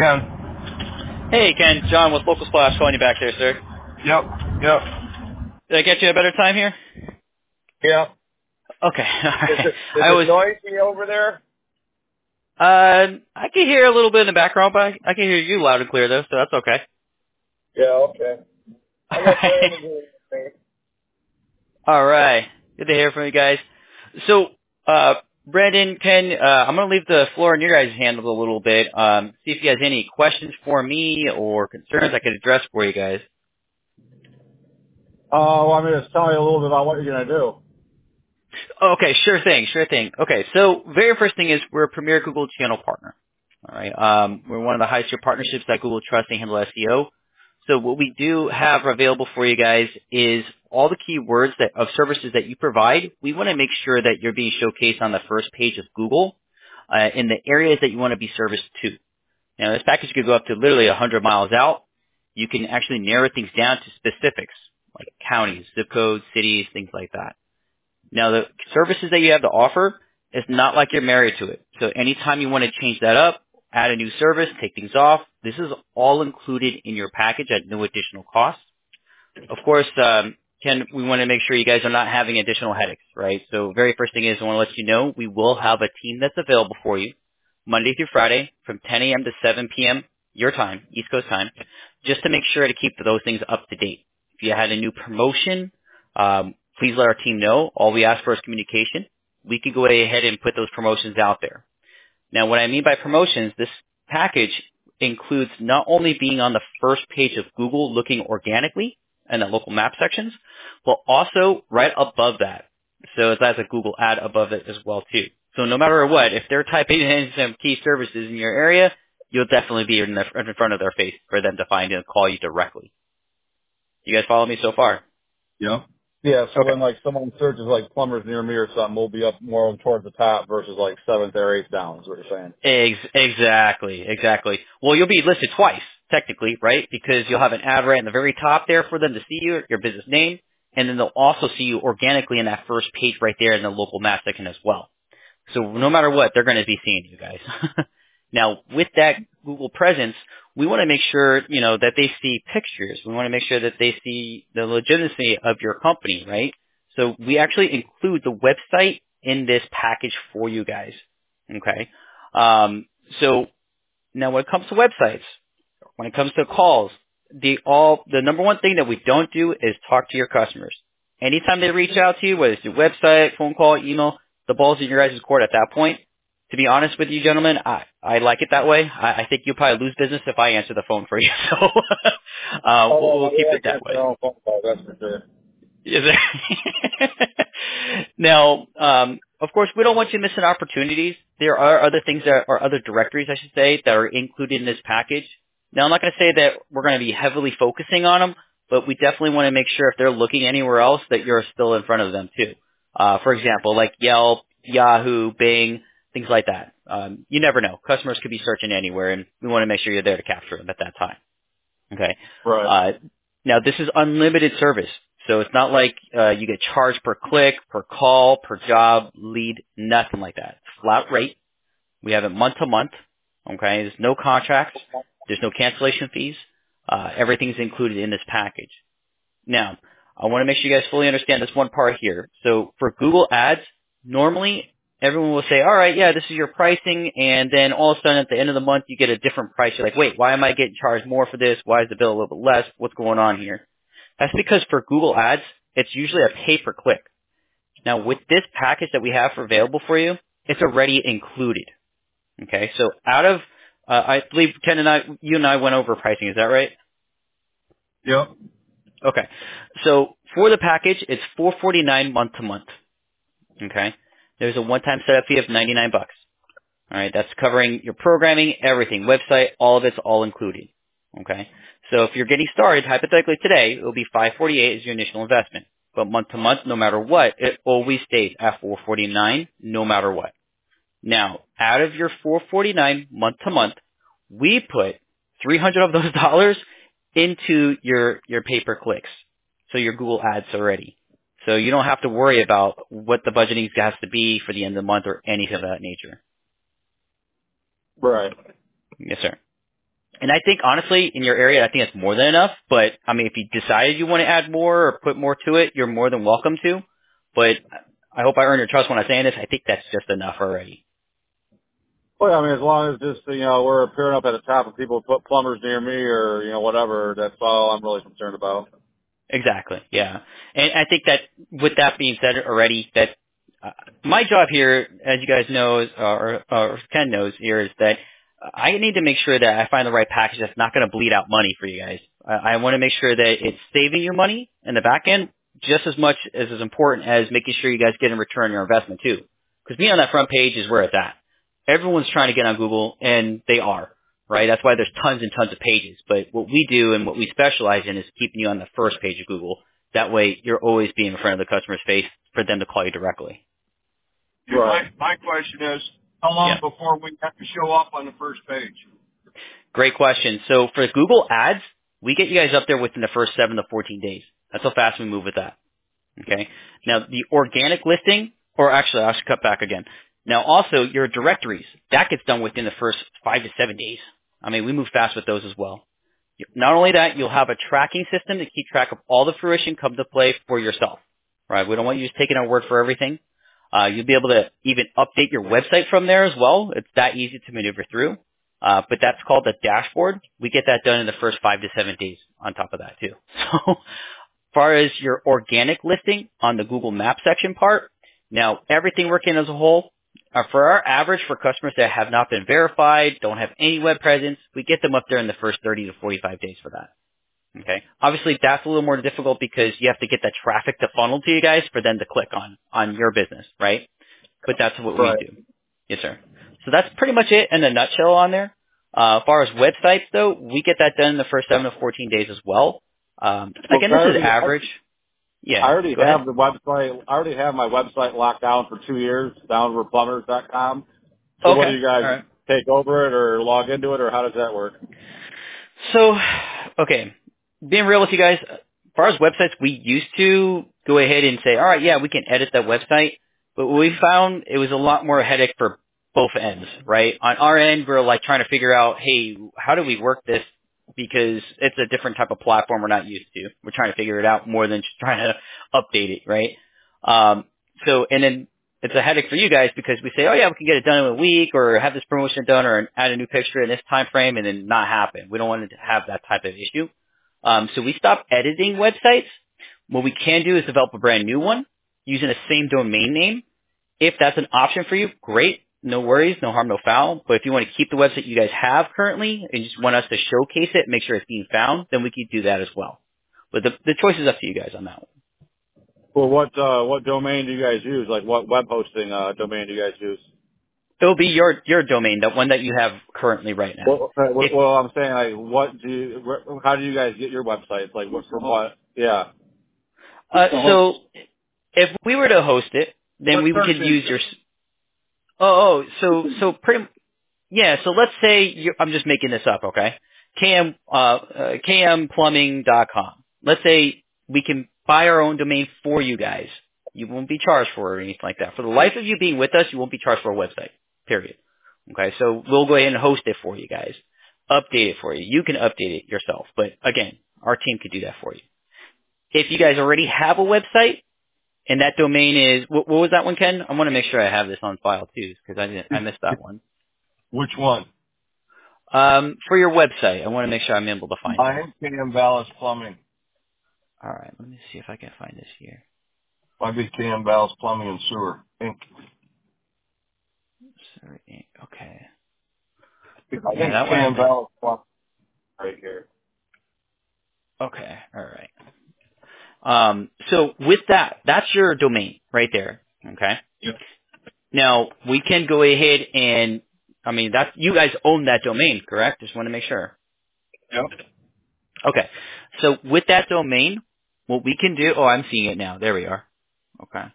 Ken. Hey, Ken. John with Local Splash calling you back there, sir. Yep. Yep. Did I get you a better time here? Yep. Okay. All Is right. it noisy over there? I can hear a little bit in the background, but I can hear you loud and clear, though, so that's okay. Yeah. Okay. I got Brandon here with me. All right. Good to hear from you guys. So, Brandon, Ken, I'm going to leave the floor in your guys' hands a little bit. See if you guys have any questions for me or concerns I could address for you guys. Well, I'm going to tell you a little bit about what you're going to do. Okay, sure thing, sure thing. Okay, so very first thing is we're a premier Google channel partner. All right, we're one of the highest tier partnerships that Google trusts to handle SEO. So what we do have available for you guys is all the keywords of services that you provide. We want to make sure that you're being showcased on the first page of Google in the areas that you want to be serviced to. Now, this package could go up to literally 100 miles out. You can actually narrow things down to specifics like counties, zip codes, cities, things like that. Now, the services that you have to offer, it's not like you're married to it. So anytime you want to change that up, add a new service, take things off, this is all included in your package at no additional cost. Of course, Ken, we want to make sure you guys are not having additional headaches, right? So very first thing is I want to let you know we will have a team that's available for you Monday through Friday from 10 a.m. to 7 p.m. your time, East Coast time, just to make sure to keep those things up to date. If you had a new promotion, please let our team know. All we ask for is communication. We could go ahead and put those promotions out there. Now, what I mean by promotions, this package includes not only being on the first page of Google looking organically in the local map sections, but also right above that. So it has a Google ad above it as well, too. So no matter what, if they're typing in some key services in your area, you'll definitely be in front of their face for them to find and call you directly. You guys follow me so far? Yep. Yeah. So Okay. when like someone searches like plumbers near me or something, we'll be up more towards the top versus like seventh or eighth down. Is what you're saying? Exactly. Well, you'll be listed twice, technically, right? Because you'll have an ad right in the very top there for them to see your business name, and then they'll also see you organically in that first page right there in the local map section as well. So no matter what, they're going to be seeing you guys. Now, with that Google presence, we want to make sure, that they see pictures. We want to make sure that they see the legitimacy of your company, right? So we actually include the website in this package for you guys. Okay. So now when it comes to websites, when it comes to calls, the number one thing that we don't do is talk to your customers. Anytime they reach out to you, whether it's through website, phone call, email, the ball's in your guys' court at that point. To be honest with you, gentlemen, I like it that way. I think you'll probably lose business if I answer the phone for you. So we'll keep it that way. That's for sure. Is it? Now, of course, we don't want you missing opportunities. There are other things other directories, I should say, that are included in this package. Now, I'm not going to say that we're going to be heavily focusing on them, but we definitely want to make sure if they're looking anywhere else that you're still in front of them too. For example, like Yelp, Yahoo, Bing, things like that. You never know. Customers could be searching anywhere, and we want to make sure you're there to capture them at that time. Okay. Right. Now, this is unlimited service. So it's not like you get charged per click, per call, per job, lead, nothing like that. Flat rate. We have it month to month. Okay. There's no contracts. There's no cancellation fees. Everything's included in this package. Now, I want to make sure you guys fully understand this one part here. So for Google Ads, normally everyone will say, all right, yeah, this is your pricing, and then all of a sudden at the end of the month you get a different price. You're like, wait, why am I getting charged more for this? Why is the bill a little bit less? What's going on here? That's because for Google Ads, it's usually a pay-per-click. Now, with this package that we have available for you, it's already included. Okay, so out of, I believe Ken and you and I went over pricing. Is that right? Yep. Okay, so for the package, it's $449 month to month. Okay, there's a one-time setup fee of $99. All right, that's covering your programming, everything, website, all of it's all included. Okay, so if you're getting started, hypothetically today, it will be $548 as your initial investment. But month to month, no matter what, it always stays at $449, no matter what. Now, out of your $449 month to month, we put $300 of those dollars into your pay-per-clicks, so your Google Ads already. So you don't have to worry about what the budgeting has to be for the end of the month or anything of that nature. Right. Yes, sir. And I think, honestly, in your area, I think it's more than enough. But, I mean, if you decided you want to add more or put more to it, you're more than welcome to. But I hope I earn your trust when I'm saying this. I think that's just enough already. Well, I mean, as long as just, we're appearing up at the top and people put plumbers near me or, whatever, that's all I'm really concerned about. Exactly. Yeah. And I think that with that being said already, that my job here, as you guys know, or Ken knows here, is that I need to make sure that I find the right package that's not going to bleed out money for you guys. I want to make sure that it's saving you money in the back end just as much as important as making sure you guys get in return your investment too. Because being on that front page is where it's at. Everyone's trying to get on Google, and they are. Right? That's why there's tons and tons of pages. But what we do and what we specialize in is keeping you on the first page of Google. That way you're always being in front of the customer's face for them to call you directly. Yeah, right. My question is, how long before we have to show up on the first page? Great question. So for Google Ads, we get you guys up there within the first 7 to 14 days. That's how fast we move with that. Okay? Now the organic listing, or actually I should cut back again. Now also your directories, that gets done within the first 5 to 7 days. I mean, we move fast with those as well. Not only that, you'll have a tracking system to keep track of all the fruition come to play for yourself. Right? We don't want you just taking our word for everything. You'll be able to even update your website from there as well. It's that easy to maneuver through. But that's called the dashboard. We get that done in the first 5 to 7 days on top of that too. So as far as your organic listing on the Google Maps section part, now everything working as a whole, for our average for customers that have not been verified, don't have any web presence, we get them up there in the first 30 to 45 days for that. Okay. Obviously that's a little more difficult because you have to get that traffic to funnel to you guys for them to click on your business, right? But that's what we do. Yes, sir. So that's pretty much it in a nutshell on there. As far as websites though, we get that done in the first 7 to 14 days as well. Again, this is average. Yeah. I already have the website. I already have my website locked down for 2 years, downriverplumbers.com. So Okay. what do you guys take over it or log into it, or how does that work? So, okay, being real with you guys, as far as websites, we used to go ahead and say, all right, yeah, we can edit that website. But what we found, it was a lot more headache for both ends, right? On our end, we're like trying to figure out, hey, how do we work this? Because it's a different type of platform we're not used to. We're trying to figure it out more than just trying to update it, right? And then it's a headache for you guys because we say, oh yeah, we can get it done in a week or have this promotion done or add a new picture in this time frame and then not happen. We don't want to have that type of issue. So we stopped editing websites. What we can do is develop a brand new one using the same domain name. If that's an option for you, great. No worries, no harm, no foul. But if you want to keep the website you guys have currently and just want us to showcase it, make sure it's being found, then we can do that as well. But the choice is up to you guys on that one. Well, what domain do you guys use? Like what web hosting domain do you guys use? It'll be your domain, the one that you have currently right now. Well, I'm saying like, how do you guys get your websites? Like what from what? Yeah. So if we were to host it, then we could use your. So pretty. Yeah. So let's say I'm just making this up, okay? kmplumbing.com. Let's say we can buy our own domain for you guys. You won't be charged for it or anything like that. For the life of you being with us, you won't be charged for a website. Period. Okay, so we'll go ahead and host it for you guys. Update it for you. You can update it yourself. But again, our team could do that for you. If you guys already have a website and that domain is, what was that one, Ken? I want to make sure I have this on file too because I missed that one. Which one? For your website, I want to make sure I'm able to find it. I am KM Ballas Plumbing. All right, let me see if I can find this here. Might be KM Ballas Plumbing and Sewer, Inc. Sorry, okay. I think KM Ballas Plumbing right here. Okay, all right. So with that, that's your domain right there. Okay. Yep. Now we can go ahead and, I mean, that's, you guys own that domain, correct? Just want to make sure. Yep. Okay. So with that domain, what we can do, I'm seeing it now. There we are. Okay.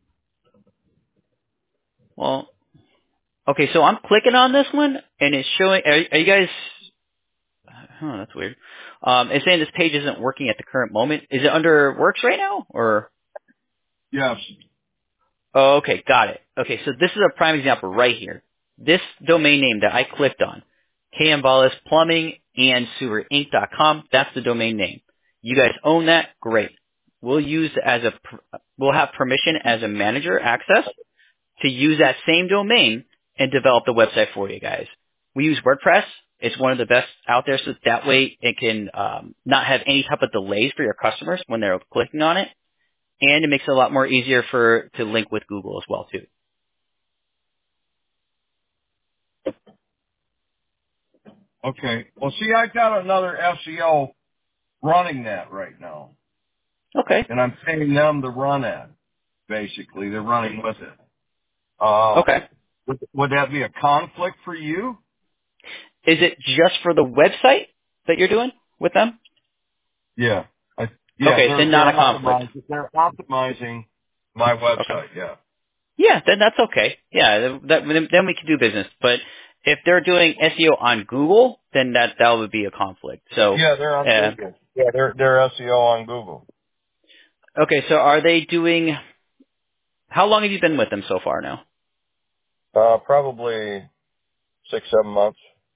Well, okay, so I'm clicking on this one and it's showing, are you guys, that's weird. It's saying this page isn't working at the current moment. Is it under works right now or? Yes. Oh, okay, got it. Okay, so this is a prime example right here. This domain name that I clicked on, KM Ballas Plumbing andsewerinc.com. That's the domain name. You guys own that? Great. We'll have permission as a manager access to use that same domain and develop the website for you guys. We use WordPress. It's one of the best out there, so that way it can not have any type of delays for your customers when they're clicking on it, and it makes it a lot more easier to link with Google as well too. Okay. Well, see, I got another SEO running that right now, Okay. and I'm paying them to run it. Basically, they're running with it. Okay. Would that be a conflict for you? Is it just for the website that you're doing with them? Yeah. Okay, then not a conflict. They're optimizing my website. Okay. Yeah. Yeah, then that's okay. Yeah, then we can do business. But if they're doing SEO on Google, then that would be a conflict. So Yeah, they're on Google. Yeah, they're SEO on Google. Okay, so are they doing? How long have you been with them so far now? Probably 6-7 months.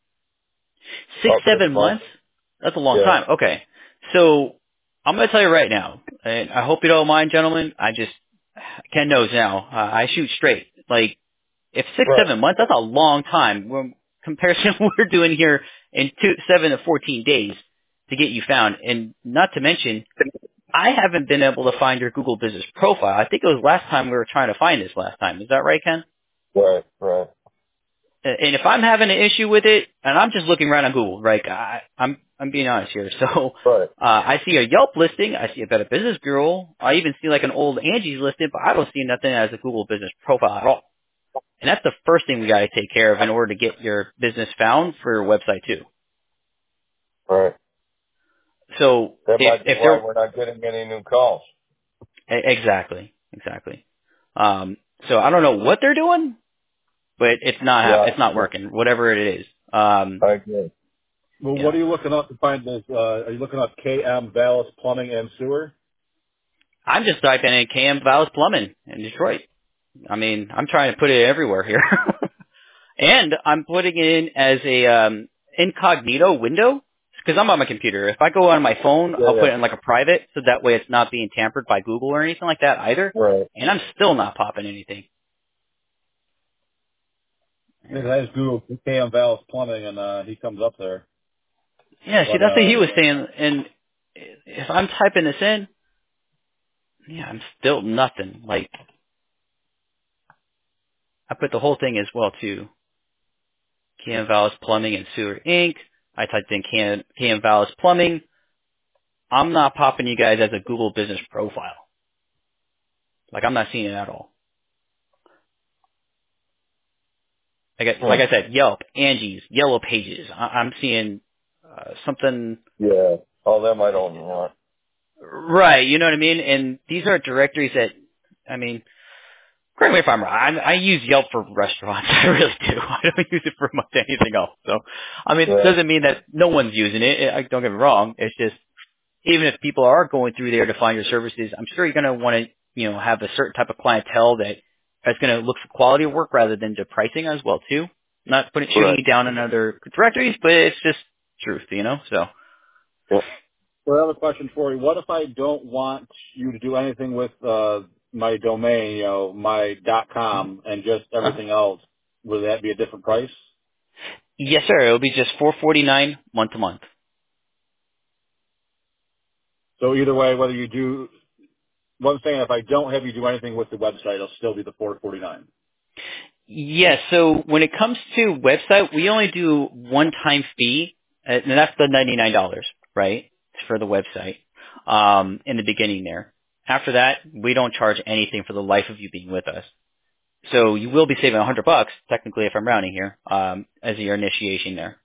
6-7 months? That's a long time. Okay. So I'm going to tell you right now, and I hope you don't mind, gentlemen. Ken knows now, I shoot straight. Like, if 6-7 months, that's a long time. Comparison to what we're doing here in 7 to 14 days to get you found. And not to mention, I haven't been able to find your Google Business Profile. I think it was last time we were trying to find this last time. Is that right, Ken? Right. And if I'm having an issue with it, and I'm just looking around on Google, right? I'm being honest here. So I see a Yelp listing, I see a Better Business Bureau, I even see like an old Angie's listing, but I don't see nothing as a Google Business Profile at all. And that's the first thing we got to take care of in order to get your business found for your website too. Right. So that might be why we're not getting any new calls. Exactly. So I don't know what they're doing, but it's not working, whatever it is. I agree. Well, what are you looking up to find this? Are you looking up KM Vallis Plumbing and Sewer? I'm just typing in KM Vallis Plumbing in Detroit. I mean, I'm trying to put it everywhere here. And I'm putting it in as a incognito window because I'm on my computer. If I go on my phone, I'll put it in like a private so that way it's not being tampered by Google or anything like that either. Right. And I'm still not popping anything. I just Google KM Vallis Plumbing and he comes up there. Yeah, see, that's what he was saying. And if I'm typing this in, yeah, I'm still nothing. Like, I put the whole thing as well, too. KM Vallis Plumbing and Sewer Inc. I typed in KM Vallis Plumbing. I'm not popping you guys as a Google Business Profile. Like, I'm not seeing it at all. Like I said, Yelp, Angie's, Yellow Pages. I'm seeing something. Yeah. All them I don't want. Right, you know what I mean? And these are directories that, I mean, correct me if I'm wrong. I use Yelp for restaurants. I really do. I don't use it for much anything else. So, I mean, it doesn't mean that no one's using it. Don't get me wrong. It's just, even if people are going through there to find your services, I'm sure you're going to want to, have a certain type of clientele that is going to look for quality of work rather than the pricing as well, too. Not shooting you down in other directories, but it's just truth, so. Yeah. Well, I have a question for you. What if I don't want you to do anything with my domain, my .com, and just everything else? Would that be a different price? Yes, sir. It'll be just $4.49 month to month. So either way, whether you do, what I'm saying, if I don't have you do anything with the website, it'll still be the $4.49. Yes. So when it comes to website, we only do one-time fee, and that's the $99, right, for the website in the beginning there. After that, we don't charge anything for the life of you being with us. So you will be saving $100, technically, if I'm rounding here, as your initiation there.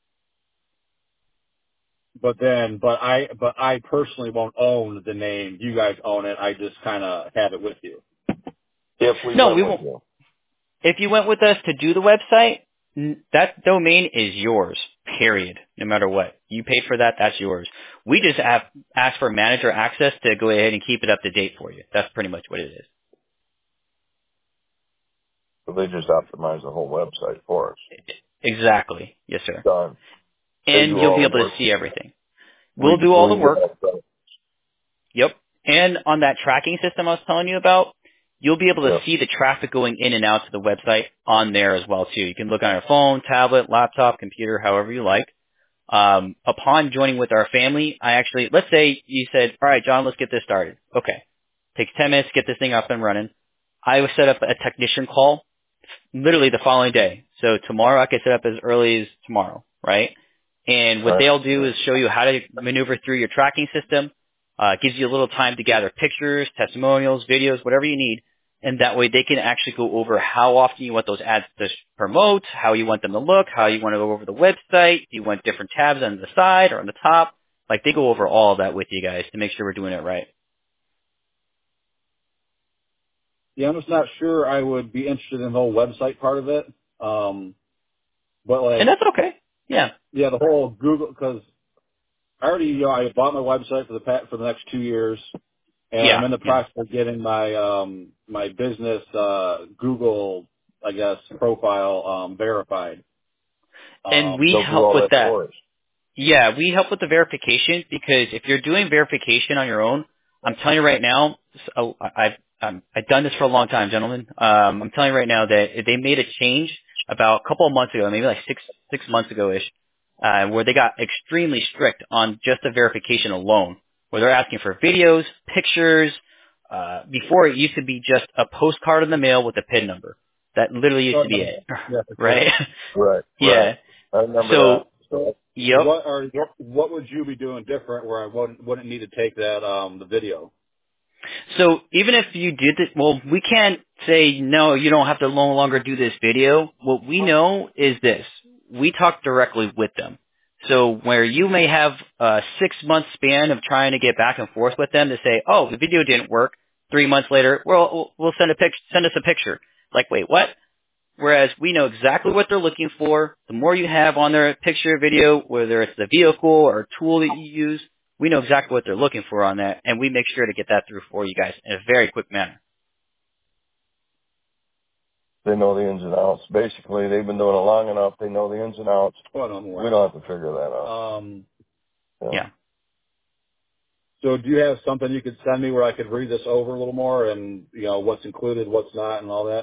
But I personally won't own the name. You guys own it. I just kind of have it with you. We won't. If you went with us to do the website, that domain is yours, period, no matter what. You paid for that, that's yours. We just ask for manager access to go ahead and keep it up to date for you. That's pretty much what it is. So they just optimize the whole website for us. Exactly. Yes, sir. Done. and you'll be able to see everything. We'll do all the work. Yep. And on that tracking system I was telling you about, you'll be able to see the traffic going in and out to the website on there as well too. You can look on your phone, tablet, laptop, computer, however you like. Upon joining with our family, let's say you said, all right, John, let's get this started. Okay. Takes 10 minutes to get this thing up and running. I would set up a technician call literally the following day. So tomorrow I could set up as early as tomorrow, right? And what they'll do is show you how to maneuver through your tracking system. Gives you a little time to gather pictures, testimonials, videos, whatever you need. And that way they can actually go over how often you want those ads to promote, how you want them to look, how you want to go over the website. Do you want different tabs on the side or on the top? Like they go over all of that with you guys to make sure we're doing it right. Yeah, I'm just not sure I would be interested in the whole website part of it. But like, and that's okay. Yeah. Yeah, the whole Google, because I already, I bought my website for the next 2 years, and I'm in the process of getting my my business Google, I guess, profile verified. And we help with that. Yeah, we help with the verification because if you're doing verification on your own, I'm telling you right now, I've done this for a long time, gentlemen. I'm telling you right now that they made a change about a couple of months ago, maybe like six months ago-ish, where they got extremely strict on just the verification alone, where they're asking for videos, pictures. Before it used to be just a postcard in the mail with a PIN number. That literally used to be it, right? Right. Yeah. I remember that. So, yep. What would you be doing different where I wouldn't need to take that the video? So even if you did it, well, we can't say, no, you don't have to no longer do this video. What we know is this. We talk directly with them. So where you may have a 6-month span of trying to get back and forth with them to say, oh, the video didn't work. 3 months later, we'll send us a picture. Like, wait, what? Whereas we know exactly what they're looking for. The more you have on their picture or video, whether it's the vehicle or tool that you use, we know exactly what they're looking for on that, and we make sure to get that through for you guys in a very quick manner. They know the ins and outs. Basically, they've been doing it long enough. They know the ins and outs. We don't have to figure that out. Yeah. So do you have something you could send me where I could read this over a little more and, what's included, what's not, and all that?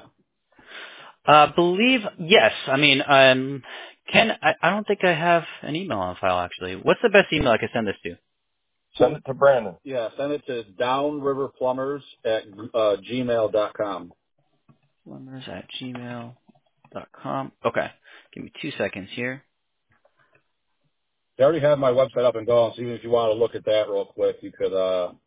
Yes. I mean, Ken, I don't think I have an email on file, actually. What's the best email I can send this to? Send it to Brandon. Yeah, send it to downriverplumbers@gmail.com. Plumbers@gmail.com. Okay. Give me 2 seconds here. They already have my website up and going, so even if you want to look at that real quick, you could,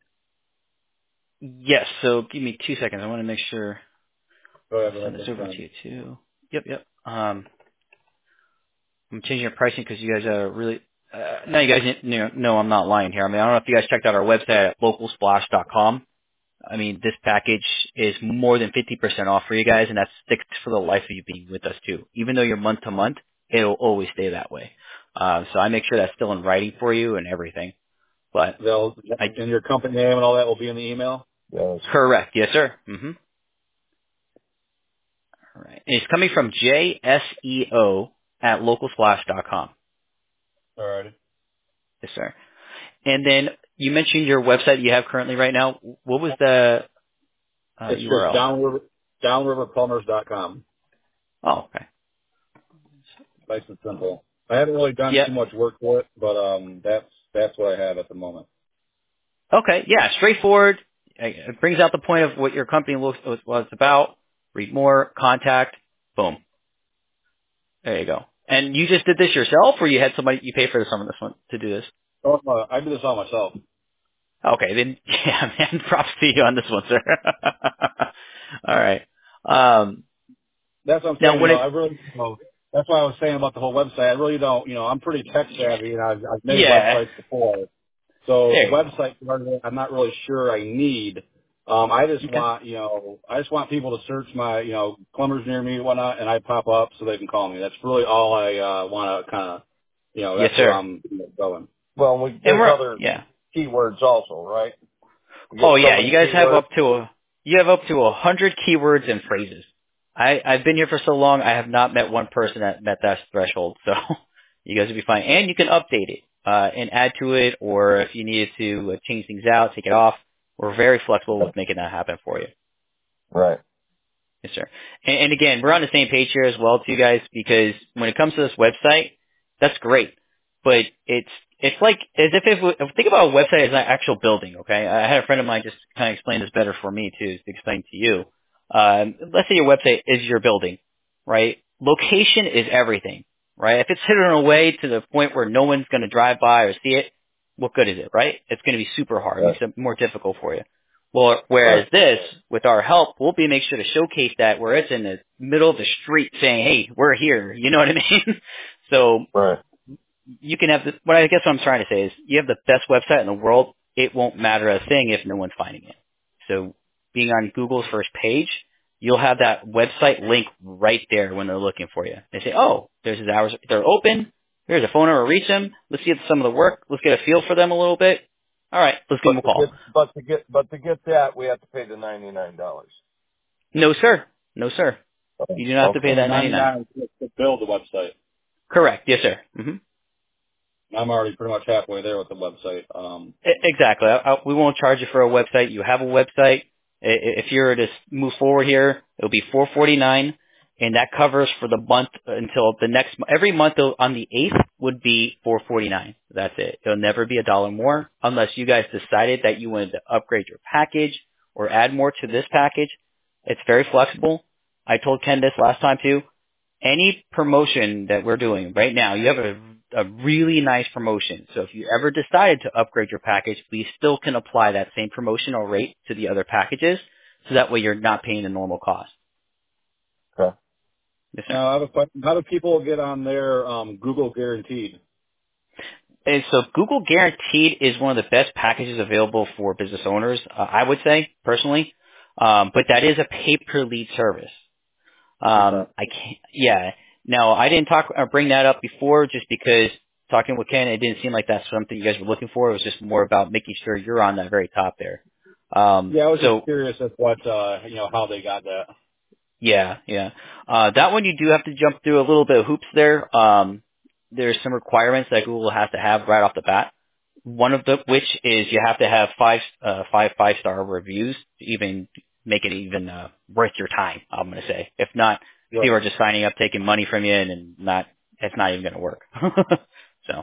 Yes, so give me 2 seconds. I want to make sure. Go ahead, Send this over to you, too. Yep. I'm changing your pricing because you guys are really... now you guys know I'm not lying here. I mean, I don't know if you guys checked out our website at localsplash.com. I mean, this package is more than 50% off for you guys, and that sticks for the life of you being with us, too. Even though you're month to month, it'll always stay that way. So I make sure that's still in writing for you and everything. But and your company name and all that will be in the email? Yes. Correct. Yes, sir. Mm-hmm. All right. And it's coming from JSEO@localsplash.com. All right. Yes, sir. And then you mentioned your website you have currently right now. What was the it's URL? Just downriverplumbers.com. Oh, okay. Nice and simple. I haven't really done too much work for it, but that's what I have at the moment. Okay, yeah, straightforward. It brings out the point of what your company what it's about. Read more, contact, boom. There you go. And you just did this yourself, or you had somebody you paid for some of this one to do this? Oh, I do this all myself. Okay, then yeah, man, props to you on this one, sir. All right. That's what I'm saying. I really, that's why I was saying about the whole website. I really don't, I'm pretty tech savvy, and I've made websites before. So the website part of it, I'm not really sure I need. I just want, I just want people to search my, plumbers near me and whatnot, and I pop up so they can call me. That's really all I want to kind of, that's where I'm going. Well, there's other keywords also, right? Oh yeah, you guys have up to 100 keywords and phrases. I've been here for so long, I have not met one person that met that threshold. So, You guys will be fine. And you can update it and add to it, or if you needed to change things out, take it off. We're very flexible with making that happen for you. Right. Yes, sir. And again, we're on the same page here as well, too, guys, because when it comes to this website, that's great. But it's like as if think about a website as an actual building, okay? I had a friend of mine just kind of explain this better for me, too, to explain to you. Let's say your website is your building, right? Location is everything, right? If it's hidden away to the point where no one's going to drive by or see it, what good is it, right? It's going to be super hard. It makes it more difficult for you. Well, whereas this, with our help, we'll be make sure to showcase that where it's in the middle of the street saying, hey, we're here. You know what I mean? So you can have what I guess what I'm trying to say is you have the best website in the world. It won't matter a thing if no one's finding it. So being on Google's first page, you'll have that website link right there when they're looking for you. They say, oh, there's his hours. They're open. Here's a phone number to reach them. Let's see some of the work. Let's get a feel for them a little bit. All right, let's give them a call. But to get that, we have to pay the $99. No, sir. No, sir. You do not have to pay that $99 to build the website. Correct. Yes, sir. Mm-hmm. I'm already pretty much halfway there with the website. Exactly. We won't charge you for a website. You have a website. If you were to move forward here, it'll be $449, and that covers for the month until the next. Every month on the 8th would be $449. That's it. It'll never be $1 more unless you guys decided that you wanted to upgrade your package or add more to this package. It's very flexible. I told Ken this last time too. Any promotion that we're doing right now, you have a really nice promotion. So if you ever decided to upgrade your package, we still can apply that same promotional rate to the other packages. So that way you're not paying the normal cost. Okay. Yes, sir. Now, I have a question. How do people get on their Google Guaranteed? And so Google Guaranteed is one of the best packages available for business owners, I would say, personally. But that is a pay-per-lead service. I can't, yeah. Now, I didn't bring that up before just because talking with Ken, it didn't seem like that's something you guys were looking for. It was just more about making sure you're on that very top there. I was just curious as what, how they got that. Yeah. That one you do have to jump through a little bit of hoops there. There's some requirements that Google has to have right off the bat. One of which is you have to have five-star reviews to even make it even worth your time, I'm going to say. If not, people are just signing up, taking money from you, and it's not even going to work. So.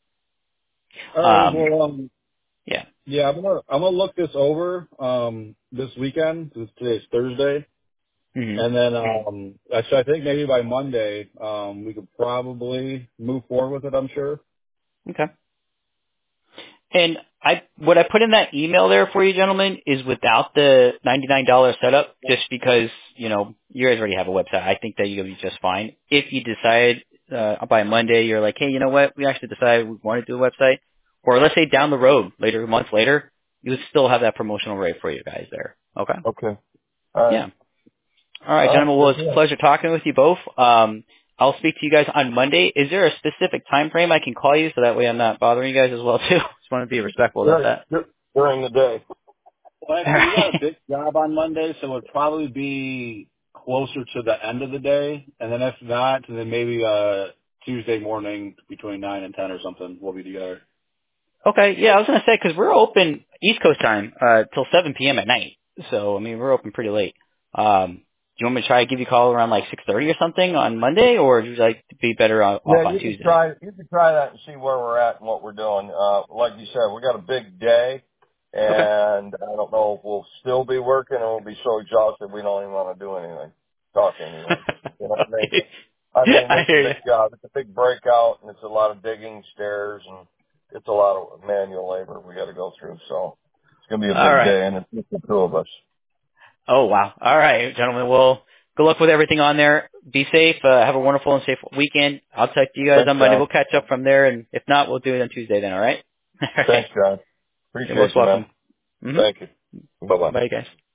Yeah. Yeah, I'm gonna look this over this weekend. Today's Thursday. Mm-hmm. And then actually I think maybe by Monday we could probably move forward with it, I'm sure. Okay. And what I put in that email there for you gentlemen is without the $99 setup, just because, you guys already have a website. I think that you'll be just fine. If you decide by Monday, you're like, hey, you know what? We actually decided we want to do a website. Or let's say down the road, a month later, you would still have that promotional rate for you guys there. Okay? Okay. All right. Yeah. All right, gentlemen. Well, it's a pleasure talking with you both. I'll speak to you guys on Monday. Is there a specific time frame I can call you so that way I'm not bothering you guys as well, too? Just want to be respectful about that. During the day. Well, actually, we got a big job on Monday, so it would probably be closer to the end of the day. And then if not, then maybe Tuesday morning between 9 and 10 or something, we'll be together. Okay, yeah, I was going to say, because we're open East Coast time till 7 p.m. at night. So, I mean, we're open pretty late. Do you want me to try to give you a call around like 6:30 or something on Monday, or would you like to be better off on Tuesday? You can try that and see where we're at and what we're doing. Like you said, we got a big day, and I don't know if we'll still be working or we'll be so exhausted we don't even want to do anything, talk to anyone. You know what I mean? It's a big job. It's a big breakout, and it's a lot of digging stairs, and it's a lot of manual labor we got to go through. So it's going to be a big day, and it's just the two of us. Oh, wow. All right, gentlemen. Well, good luck with everything on there. Be safe. Have a wonderful and safe weekend. I'll talk to you guys on Monday. We'll catch up from there, and if not, we'll do it on Tuesday then, all right? Thanks, John. Appreciate You're most welcome. Man. Mm-hmm. Thank you. Bye-bye. Bye, guys.